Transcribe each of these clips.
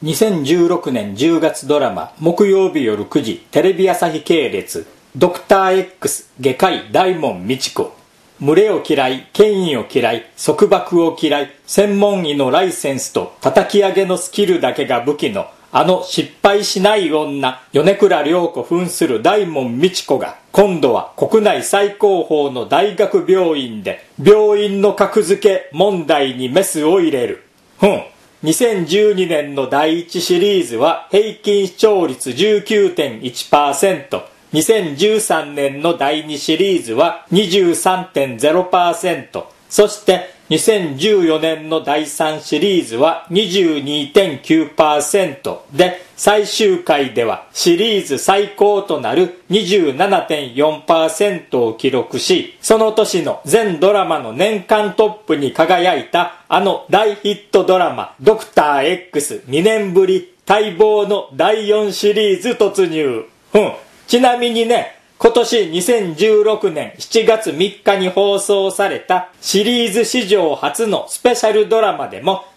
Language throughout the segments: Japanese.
2016年10月ドラマ木曜日夜9時テレビ朝日系列ドクター X 外科医大門未知子。群れを嫌い、権威を嫌い、束縛を嫌い、専門医のライセンスと叩き上げのスキルだけが武器のあの失敗しない女米倉涼子扮する大門未知子が今度は国内最高峰の大学病院で病院の格付け問題にメスを入れる。2012年の第1シリーズは平均視聴率 19.1%、2013年の第2シリーズは 23.0%、そして2014年の第3シリーズは 22.9% で、最終回ではシリーズ最高となる 27.4% を記録し、その年の全ドラマの年間トップに輝いたあの大ヒットドラマドクター X2 年ぶり待望の第4シリーズ突入。ちなみにね、今年2016年7月3日に放送されたシリーズ史上初のスペシャルドラマでも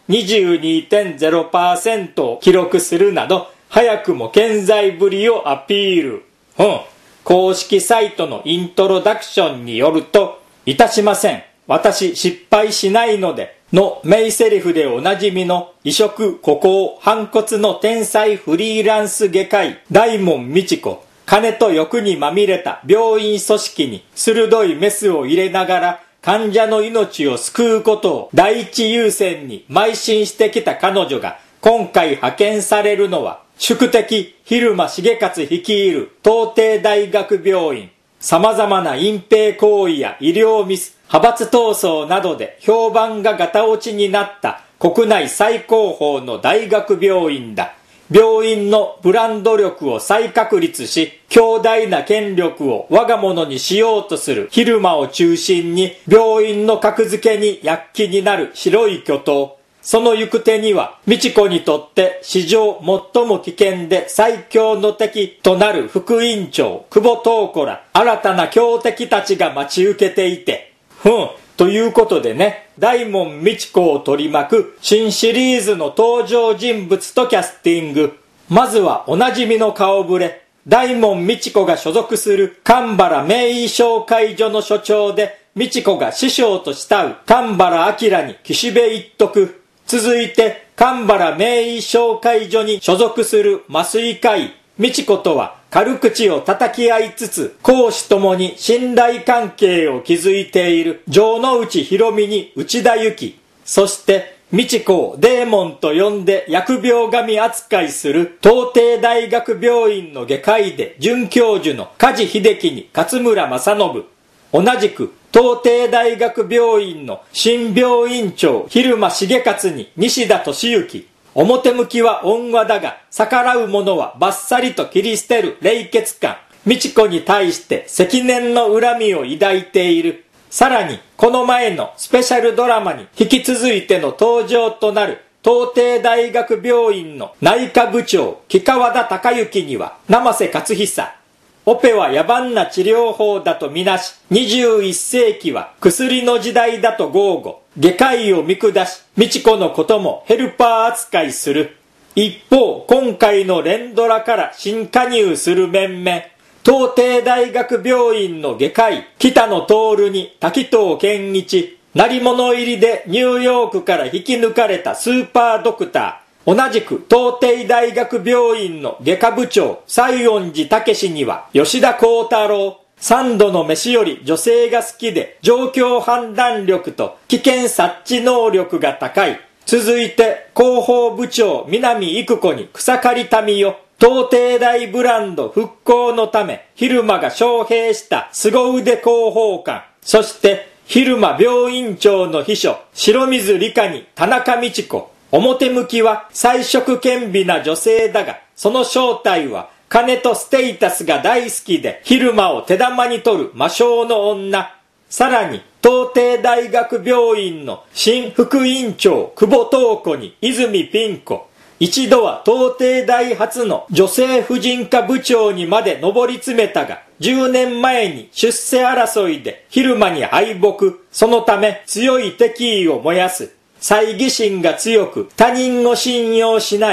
22.0% を記録するなど早くも健在ぶりをアピール。公式サイトのイントロダクションによると、いたしません、私失敗しないのでの名セリフでおなじみの異色孤高反骨の天才フリーランス外科医大門未知子、金と欲にまみれた病院組織に鋭いメスを入れながら患者の命を救うことを第一優先に邁進してきた彼女が今回派遣されるのは宿敵蛭間重勝率いる東帝大学病院。様々な隠蔽行為や医療ミス、派閥闘争などで評判がガタ落ちになった国内最高峰の大学病院だ。病院のブランド力を再確立し、強大な権力を我が物にしようとする蛭間を中心に病院の格付けに躍起になる白い巨頭。その行く手には未知子にとって史上最も危険で最強の敵となる副院長久保東子ら新たな強敵たちが待ち受けていて、ということでね、大門未知子を取り巻く新シリーズの登場人物とキャスティング。まずはおなじみの顔ぶれ、大門未知子が所属する神原名医紹介所の所長で未知子が師匠と慕う神原明に岸辺一徳。続いて神原名医紹介所に所属する麻酔科医未知子とは軽口を叩き合いつつ公私ともに信頼関係を築いている城之内博美に内田有紀、そして未知子をデーモンと呼んで疫病神扱いする東帝大学病院の外科医で准教授の梶秀樹に勝村政信、同じく東帝大学病院の新病院長蛭間重勝に西田敏行、表向きは温和だが逆らう者はバッサリと切り捨てる冷血感、未知子に対して積年の恨みを抱いている。さらにこの前のスペシャルドラマに引き続いての登場となる東帝大学病院の内科部長木川田孝之には生瀬勝久、オペは野蛮な治療法だとみなし、21世紀は薬の時代だと豪語、外科医を見下し、未知子のこともヘルパー扱いする。一方、今回の連ドラから新加入する面々、東帝大学病院の外科医、北野徹に滝藤健一、鳴り物入りでニューヨークから引き抜かれたスーパードクター、同じく東帝大学病院の外科部長西園寺武には吉田鋼太郎、三度の飯より女性が好きで状況判断力と危険察知能力が高い。続いて広報部長南育子に草刈民代、東帝大ブランド復興のため蛭間が招聘した凄腕広報官、そして蛭間病院長の秘書白水理香に田中道子。表向きは才色兼備な女性だが、その正体は金とステータスが大好きで蛭間を手玉に取る魔性の女。さらに東帝大学病院の新副院長久保東子に泉ピン子。一度は東帝大初の女性婦人科部長にまで上り詰めたが、10年前に出世争いで蛭間に敗北。そのため強い敵意を燃やす。猜疑心が強く他人を信用しない。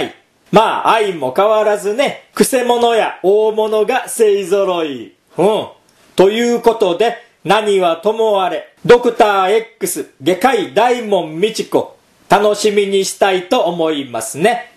まあ相も変わらずね、くせ者や大物が勢揃い。ということで、何はともあれ、ドクター X 外科医大門未知子、楽しみにしたいと思いますね。